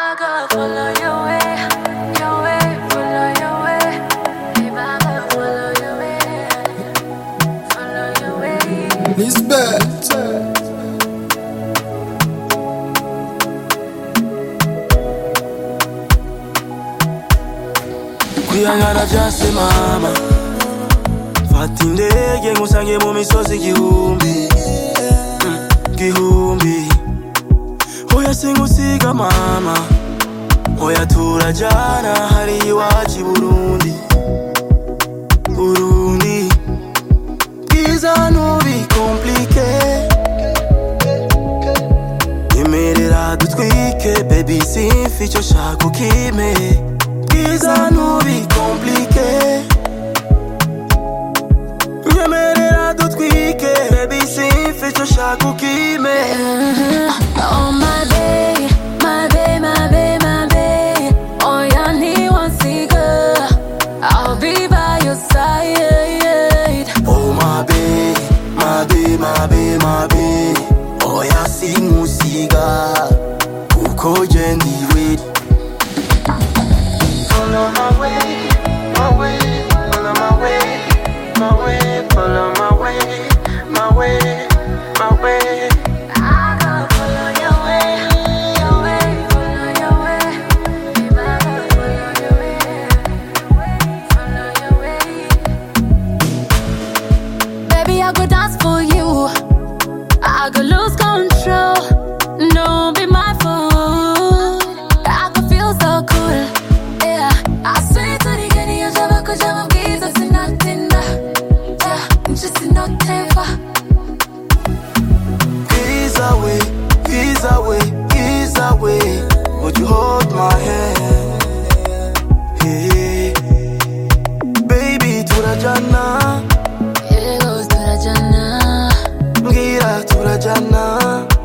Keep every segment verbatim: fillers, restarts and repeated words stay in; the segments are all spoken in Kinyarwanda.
go follow your way, your way, follow your way. Babe, I go follow your way, follow your way. Lisbeth. Kuyangana byase mama, fata indege ngusange mu misozi igihumbi, igihumbi. Oya singusiga mama, oya turajana hari iwacu i Burundi, Burundi. Bwiza nubi komplike, nyemerera dutwike baby simfi icyo shaka ukime. Bwiza nubi komplike, nyemerera dutwike baby simfi icyo shaka ukime. Oh my babe, my babe, my babe, my babe. Oh yeah, need one cigar, I'll be by your side. Oh my babe, my babe, my babe, my babe. Oh yeah, simusiga kuko je ndiwe. Follow my way, my way, follow my way, my way, follow my way, my way, my way. I go follow your way, your way, follow your way. Babe, I go follow your way, follow your way. Baby, I go dance for you, I go lose control. Don't be my fool, I could feel so cool. Yeah, I swear to the genie, I'm never gonna jump up, Jesus, and nothing. Yeah, I'm just not ever. Ease away, ease away, ease away. Would you hold my hand? Hey, baby, turajana. It goes to the Jannah. Ngira turajana.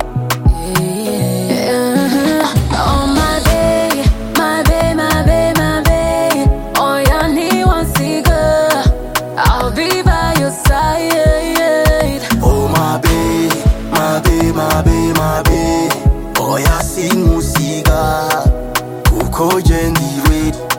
Yeah. Oh my babe, my babe, my babe, my babe. Oh yeah, need one cigar, I'll be by your side. Oh my babe, my babe, my babe, my babe. Oh yeah, simusiga kuko je ndiwe.